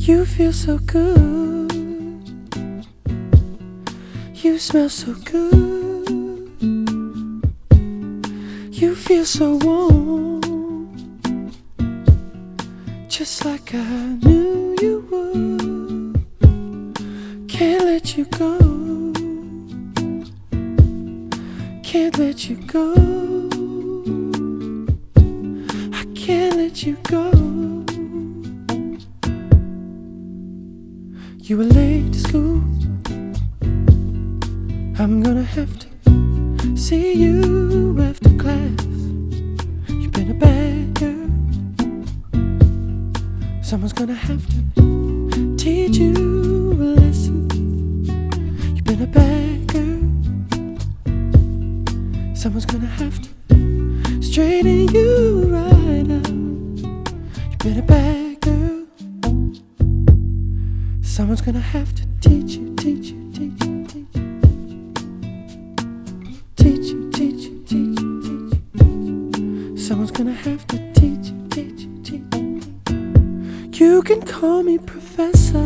You feel so good. You smell so good. You feel so warm, just like I knew you would. Can't let you go. Can't let you go. I can't let you go. You were late to school. I'm gonna have to see you after class. You've been a bad girl. Someone's gonna have to teach you a lesson. You've been a bad girl. Someone's gonna have to straighten you right out. You've been a bad girl. Someone's gonna have to teach you, teach you, teach you, teach you, teach you, teach you, teach you, teach you. Someone's gonna have to teach you, teach you, teach you. You can call me professor,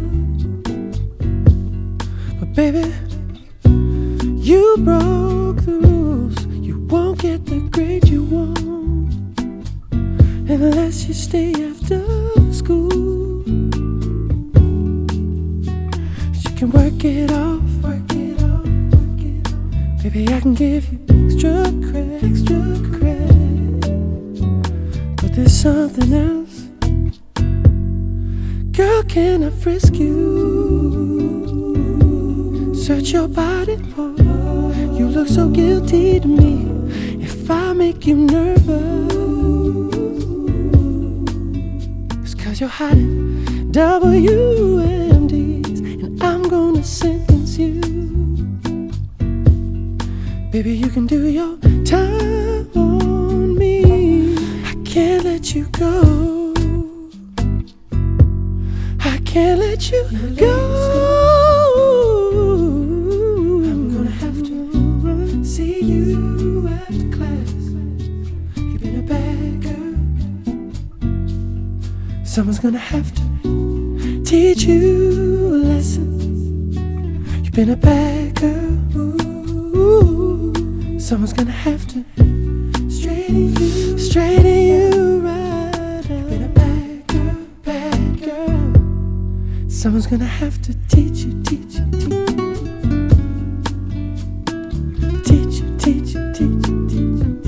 but baby, you broke the rules. You won't get the grade you want unless you stay after school. You can work it off, work it off, work it off. Baby, I can give you extra credit, extra credit. But there's something else. Girl, can I frisk you? Search your body for. You look so guilty to me. If I make you nervous, it's 'cause you're hiding WMDs, and I'm gonna sentence you. Baby, you can do your time on me. I can't let you go. I can't let you go. I'm gonna have to see you after class. You've been a bad girl. Someone's gonna have to teach you a lesson. You've been a bad girl. Ooh. Someone's gonna have to straighten you right out. You've been a bad girl, bad girl. Someone's gonna have to teach you, teach you, teach you. Teach you, teach you, teach you, teach you.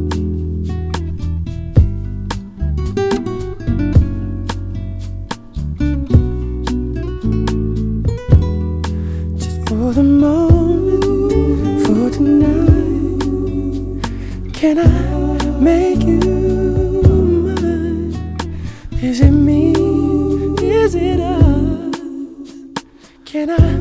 Just for the moment, for tonight, can I make you mine? Is it me? Is it us? Can I